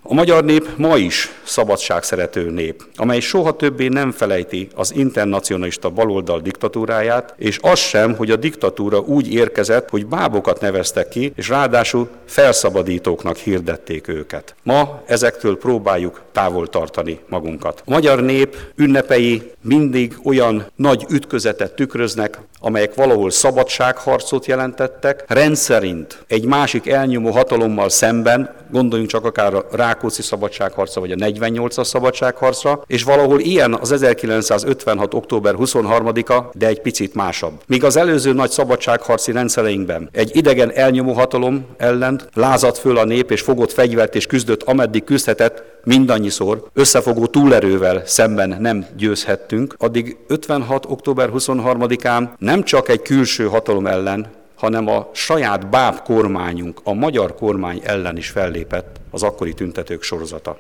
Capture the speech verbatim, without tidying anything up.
A magyar nép ma is szabadságszerető nép, amely soha többé nem felejti az internacionalista baloldal diktatúráját, és az sem, hogy a diktatúra úgy érkezett, hogy bábokat neveztek ki, és ráadásul felszabadítóknak hirdették őket. Ma ezektől próbáljuk távol tartani magunkat. A magyar nép ünnepei mindig olyan nagy ütközetet tükröznek, amelyek valahol szabadságharcot jelentettek, rendszerint egy másik elnyomó hatalommal szemben, gondoljunk csak akár a Rákóczi szabadságharcra, vagy a negyvennyolcas szabadságharcra, és valahol ilyen az ezerkilencszázötvenhat. október huszonharmadika, de egy picit másabb. Míg az előző nagy szabadságharci rendszereinkben egy idegen elnyomó hatalom ellen lázadt föl a nép, és fogott fegyvert és küzdött, ameddig küzdhetett, mindannyiszor összefogó túlerővel szemben nem győzhettünk, addig ötvenhat. október huszonharmadikán nem csak egy külső hatalom ellen, hanem a saját báb kormányunk, a magyar kormány ellen is fellépett az akkori tüntetők sorozata.